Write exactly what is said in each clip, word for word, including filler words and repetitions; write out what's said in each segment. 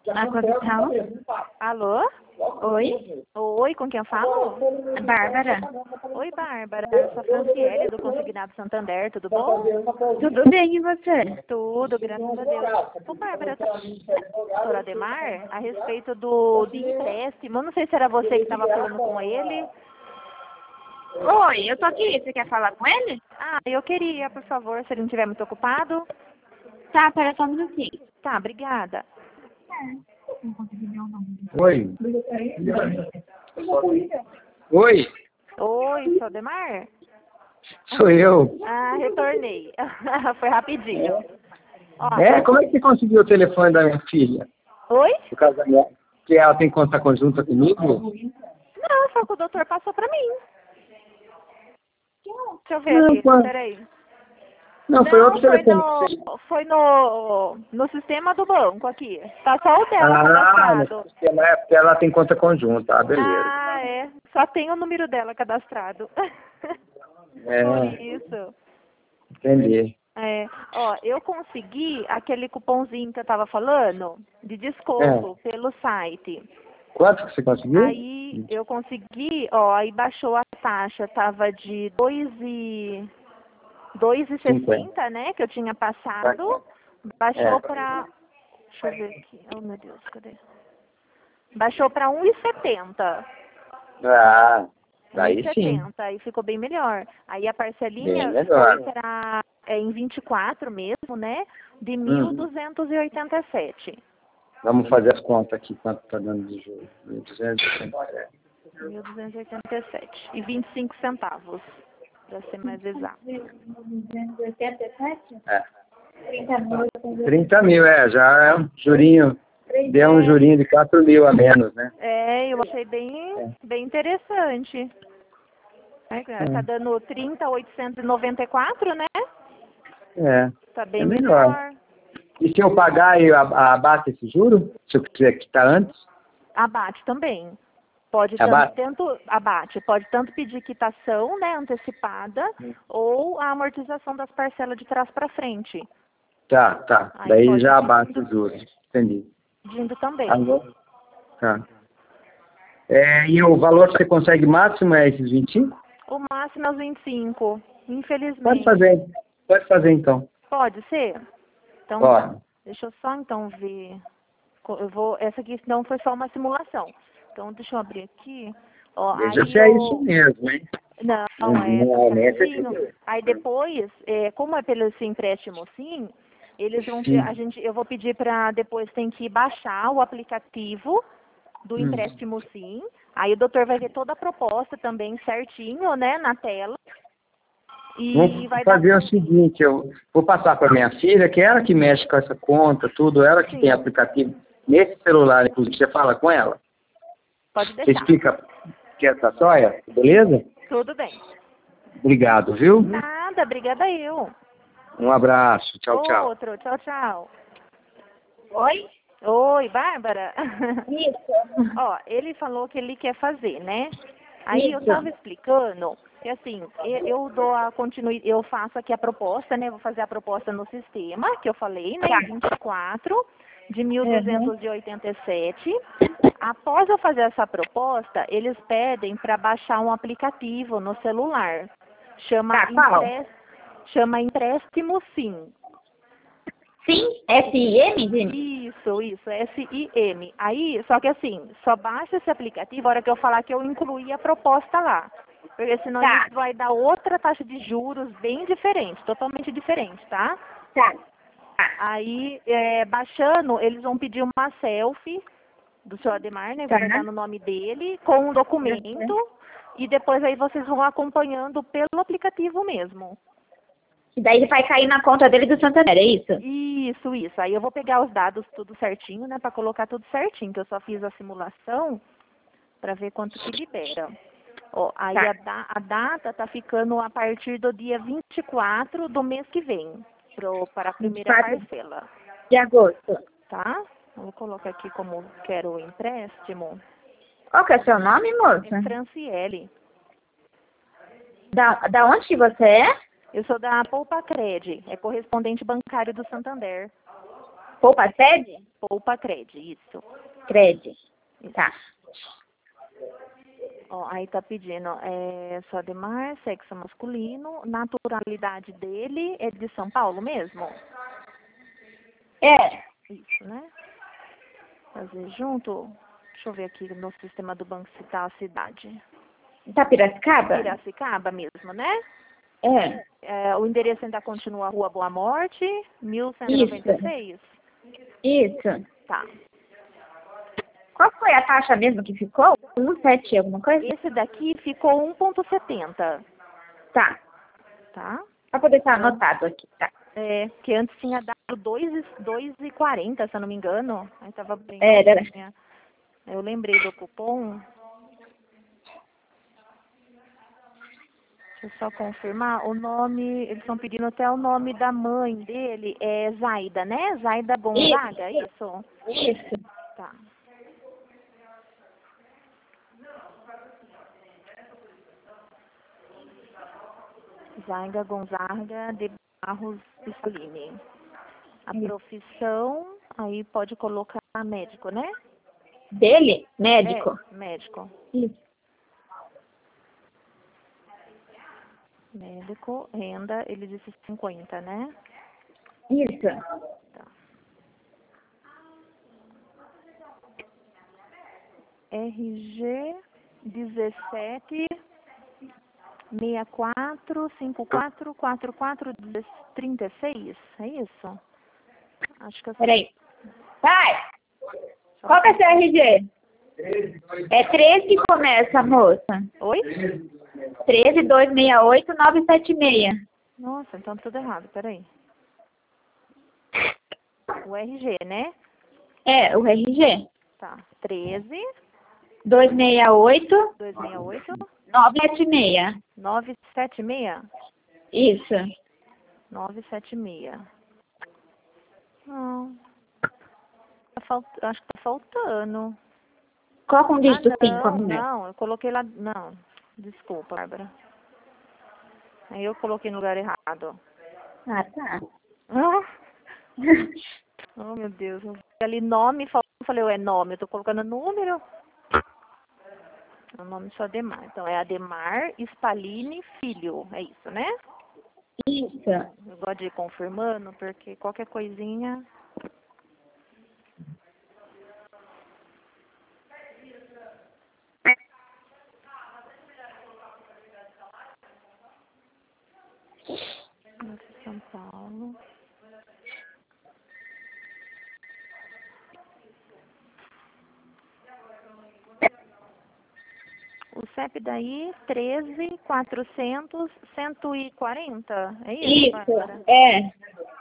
A condução? Alô? Oi? Oi, com quem eu falo? Bárbara? Oi, Bárbara. Eu sou a Franciele, do Consignado Santander, tudo bom? Tudo bem, e você? Tudo, graças a Deus. Ô, Bárbara, eu tô doutor Ademar, a respeito do de empréstimo. Eu não sei se era você que estava falando com ele. Oi, eu tô aqui. Você quer falar com ele? Ah, eu queria, por favor, se ele não estiver muito ocupado. Tá, pera só um minutinho. Tá, obrigada. Oi. Oi, Oi, sou Ademar? sou eu. Ah, retornei. Foi rapidinho. Ó, É, como é que você conseguiu o telefone da minha filha? Oi? Do casamento? Que ela tem conta conjunta comigo? Não, só que o doutor passou pra mim. Deixa eu ver Não, aqui, quando- peraí. Não, foi outro foi telefone. no, foi no, no sistema do banco aqui. Tá só o dela Ah, cadastrado. no sistema é porque ela tem conta conjunta, ah, beleza. Ah, é. Só tem o número dela cadastrado. É. Por isso. Entendi. É. Ó, eu consegui aquele cupomzinho que eu tava falando de desconto pelo site. Quanto que você conseguiu? Aí eu consegui, ó, aí baixou a taxa, tava de dois e dois e sessenta, né, que eu tinha passado, baixou É. pra, deixa eu ver aqui, oh meu Deus, cadê? Baixou pra um e setenta. Ah, daí um e sim. setenta, aí ficou bem melhor. Aí a parcelinha Bem melhor. foi pra, é, em vinte e quatro mesmo, né, de Hum. mil duzentos e oitenta e sete. Vamos fazer as contas aqui, quanto tá dando de juros. mil duzentos e oitenta e sete. mil duzentos e oitenta e sete. E vinte e cinco centavos, pra ser mais exato. duzentos e oitenta e sete? É. trinta mil. trinta mil, é, já é um jurinho, deu um jurinho de quatro mil a menos, né? É, eu achei bem, bem interessante. É, tá dando trinta mil oitocentos e noventa e quatro, né? É, Tá bem é melhor. melhor. E se eu pagar e a- abate esse juro? Se eu quiser quitar antes? Abate também. Pode Abate? tanto, tanto abate, pode tanto pedir quitação, né, antecipada, ou a amortização das parcelas de trás para frente. Tá, tá. Aí Daí pode já ir abate pedindo- os juros. Entendi. Pedindo também. Agora, tá. É, e o valor que você consegue máximo é esses vinte e cinco? O máximo é os vinte e cinco, infelizmente. Pode fazer. Pode fazer então. Pode ser? Então Pode. tá. Deixa eu só então ver. Co- Eu vou, essa aqui não foi só uma simulação. Então deixa eu abrir aqui. Ó, Veja aí se é eu- isso mesmo, hein? Não, Não, é, tá não, nessa certinho. aqui. Aí depois, é, como é pelo esse empréstimo sim, eles vão Sim. a gente, eu vou pedir para depois tem que baixar o aplicativo do Hum. empréstimo sim. Aí o doutor vai ver toda a proposta também certinho, né, na tela. E Vamos vai dar fazer o seguinte, eu vou passar para minha filha, que é ela que mexe com essa conta, tudo, ela que Sim. tem aplicativo nesse celular, inclusive, você fala com ela? Pode Você deixar. explica que é essa sóia, beleza? Tudo bem. Obrigado, viu? Nada, obrigada eu. Um abraço, tchau, tchau. Outro, tchau, tchau. Oi? Oi, Bárbara. Isso. Ó, ele falou que ele quer fazer, né? Aí eu Isso. tava explicando que assim, eu, eu dou a continui, eu faço aqui a proposta, né? Vou fazer a proposta no sistema, que eu falei, né? Tá. Em vinte e quatro de mil duzentos e oitenta e sete. Após eu fazer essa proposta, eles pedem para baixar um aplicativo no celular. Chama, Tá, qual? Empré- chama Empréstimo Sim. Sim? S I M, Dini? Isso, isso, S I M. Aí, só que assim, só baixa esse aplicativo a hora que eu falar que eu incluí a proposta lá. Porque senão Tá. isso vai dar outra taxa de juros bem diferente, totalmente diferente, tá? Tá. Aí, é, baixando, eles vão pedir uma selfie do seu Ademar, né? Vai Tá. dar no nome dele, com um documento. E depois aí vocês vão acompanhando pelo aplicativo mesmo. E daí vai cair na conta dele do Santander, é isso? Isso, isso. Aí eu vou pegar os dados tudo certinho, né? Pra colocar tudo certinho, que eu só fiz a simulação pra ver quanto que libera. Ó, aí Tá. a, da- a data tá ficando a partir do dia vinte e quatro do mês que vem, pro, para a primeira vinte e quatro. parcela, De agosto. tá? Eu vou colocar aqui como quero o empréstimo. Qual que é o seu nome, É moça? Franciele. Da, da onde que você é? Eu sou da Poupa Cred, é correspondente bancário do Santander. Poupa Sede? Poupa Cred, isso. Cred. Tá. Ó, aí tá pedindo, é, só Ademar, sexo masculino, naturalidade dele é de São Paulo mesmo? É. Isso, né? Fazer junto. Deixa eu ver aqui no sistema do banco se tá a cidade. Tá Piracicaba? Piracicaba mesmo, né? É. É, o endereço ainda continua Rua Boa Morte, mil cento e noventa e seis? Isso. Tá. Qual foi a taxa mesmo que ficou? um vírgula sete alguma coisa? Esse daqui ficou um vírgula setenta. Tá. Tá? Pra poder estar anotado aqui, tá? É, que antes tinha dado dois e quarenta, se eu não me engano. Aí tava bem. Era. Eu lembrei do cupom. Deixa eu só confirmar. O nome, eles estão pedindo até o nome da mãe dele. É Zaida, né? Zaida Gonzaga, isso? Isso. Tá. Zaida Gonzaga de Barros Pissolini. A profissão, aí pode colocar médico, né? Dele? Médico? É, médico. Isso. Médico, renda, ele disse cinquenta, né? Isso. Tá. R G dezessete sessenta e quatro cinquenta e quatro quarenta e quatro trinta e seis, é isso? Acho que eu sei. Peraí. Pai, qual que é seu R G? É treze que começa, moça. Oi? treze, dois seis oito, nove sete seis. Nossa, então tudo errado, peraí. O R G, né? É, o R G. Tá. treze, dois seis oito, dois seis oito, nove sete seis. nove sete seis? Isso. nove sete seis. Não. Tá falt... Acho que tá faltando. Coloca um dígito ah, cinco, não, mulher. não, eu coloquei lá... Não, desculpa, Bárbara. Aí eu coloquei no lugar errado. Ah, tá. Ah. Oh, meu Deus. Eu vi ali nome, eu falei, é nome, eu tô colocando número. O nome só Ademar. Então, é Ademar Spalini Filho. É isso, né? Isso. Eu gosto de ir confirmando, porque qualquer coisinha... São Paulo. O C E P daí, treze, quatrocentos, cento e quarenta. É isso, Isso, Bárbara? é.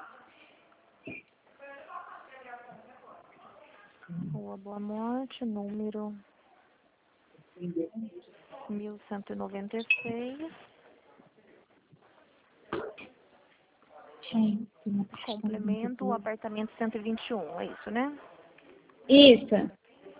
Rua Boa Morte, número mil cento e noventa e seis. Complemento, o apartamento cento e vinte e um. É isso, né? Isso.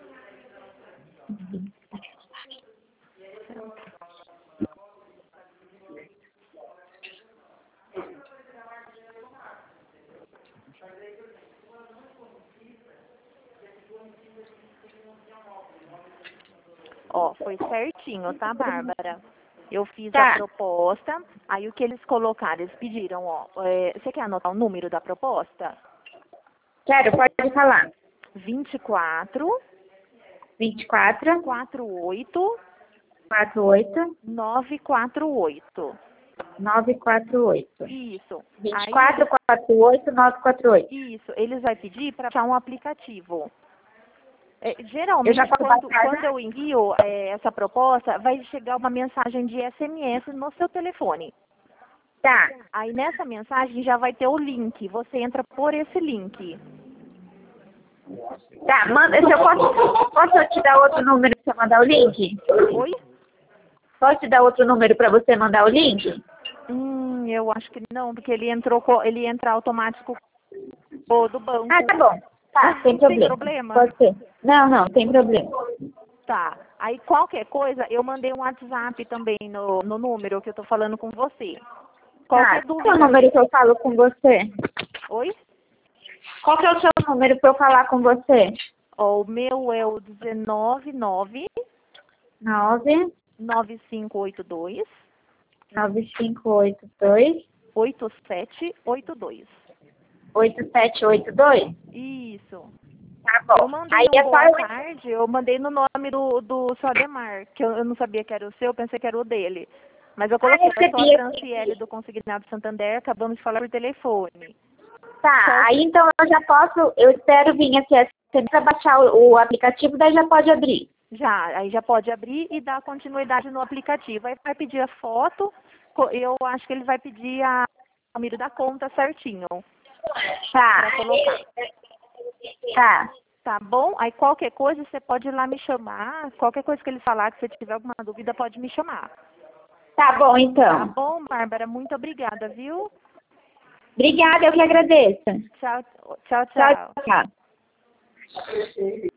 Ó, foi certinho, tá, Bárbara? Eu fiz Tá. a proposta, aí o que eles colocaram, eles pediram, ó, é, você quer anotar o número da proposta? Quero, pode falar. vinte e quatro, vinte e quatro, quarenta e oito, quarenta e oito, novecentos e quarenta e oito. nove quatro oito. Isso. vinte e Aí quatro, quarenta e oito, nove quatro oito. Isso, eles vão pedir para baixar um aplicativo. É, Eu geralmente, já posso quando, baixar, quando já? eu envio é, essa proposta, vai chegar uma mensagem de S M S no seu telefone. Tá. Aí nessa mensagem já vai ter o link. Você entra por esse link. Tá, manda, se eu posso, posso eu te dar outro número para você mandar o link? Oi? Posso te dar outro número para você mandar o link? Hum, eu acho que não, porque ele entrou, co- ele entra automático co- do banco. Ah, tá bom. Tá, sem problema. Tem problema? Pode ser. Não, não, tem problema. Tá. Aí qualquer coisa, eu mandei um WhatsApp também no, no número que eu tô falando com você. Qualquer Tá, dúvida. qual é o número que eu falo com você? Oi? Qual que é o seu número para eu falar com você? Ó, o meu é o dezenove nove nove nove cinco oito dois nove cinco oito dois oito sete oito dois. oito sete oito dois? Isso. Tá bom. Eu mandei Aí um é só boa eu... tarde, eu mandei no nome do, do seu Ademar, que eu, eu não sabia que era o seu, eu pensei que era o dele. Mas eu coloquei, Ah, eu sou a recebi, eu Franciele do Consignado Santander, acabamos de falar por telefone. Tá, aí então eu já posso, eu espero vir aqui para baixar o, o aplicativo, daí já pode abrir. Já, aí já pode abrir e dar continuidade no aplicativo. Aí vai pedir a foto, co- eu acho que ele vai pedir a o número da conta certinho Tá. para colocar. Tá. Tá bom? Aí qualquer coisa você pode ir lá me chamar. Qualquer coisa que ele falar, que você tiver alguma dúvida, pode me chamar. Tá bom, Tá então. bom, Bárbara? Muito obrigada, viu? Obrigada, eu que agradeço. Tchau, tchau, Tchau, tchau. tchau.